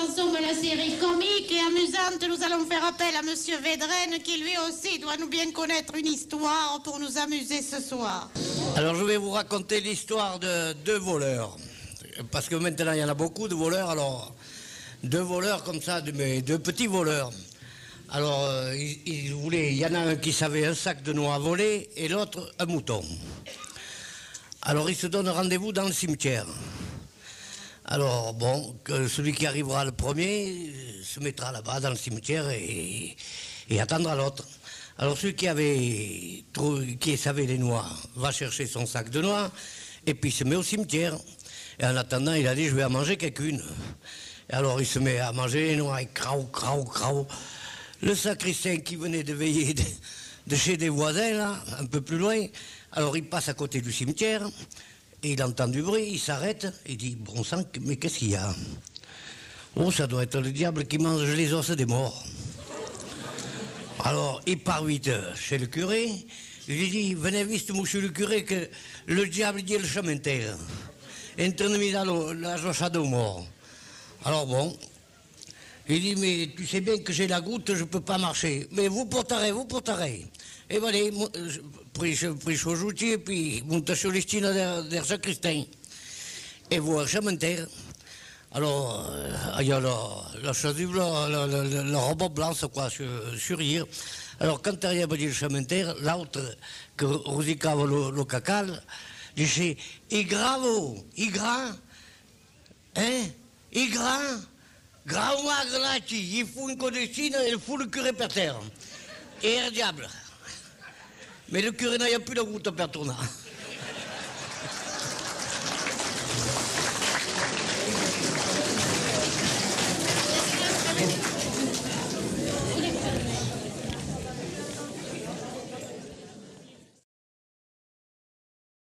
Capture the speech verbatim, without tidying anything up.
chanson de la série comique et amusante, nous allons faire appel à Monsieur Védrenne, qui lui aussi doit nous bien connaître une histoire pour nous amuser ce soir. Alors je vais vous raconter l'histoire de deux voleurs. Parce que maintenant il y en a beaucoup de voleurs, alors deux voleurs comme ça, de, mais deux petits voleurs. Alors euh, ils, ils voulaient, il y en a un qui savait un sac de noix à voler et l'autre un mouton. Alors ils se donnent rendez-vous dans le cimetière. Alors bon, que celui qui arrivera le premier se mettra là-bas dans le cimetière et, et attendra l'autre. Alors celui qui avait qui savait les noix va chercher son sac de noix et puis il se met au cimetière. Et en attendant, il a dit je vais en manger quelqu'une. Et alors il se met à manger les noix et crao, crao, crao. Le sacristain qui venait de veiller de, de chez des voisins là, un peu plus loin, alors il passe à côté du cimetière. Et il entend du bruit, il s'arrête, il dit, bon sang, mais qu'est-ce qu'il y a? Oh, ça doit être le diable qui mange les os des morts. Alors, il part vite chez le curé, il lui dit, venez vite, monsieur le curé, que le diable dit le chemin terre. Entraîne-moi dans la jocha de mort. Alors bon, il dit, mais tu sais bien que j'ai la goutte, je ne peux pas marcher. Mais vous porterez, vous porterez. Et voilà, pris au joutier, et puis monte sur l'estine der sacristain. Et voir chemin terre. Alors, il y a la, la chasuble, la, la, la, la robe blanche, quoi, sur, sur hier. Alors, quand tu arrives à dire le chemin terre, l'autre, que rosicava le, le cacal, dit, il grave, il grand, hein, il grand, grand magrati, il fout une codestine, il fout le curé per terre. Et un diable. Mais le curé n'a plus la goutte per tourner.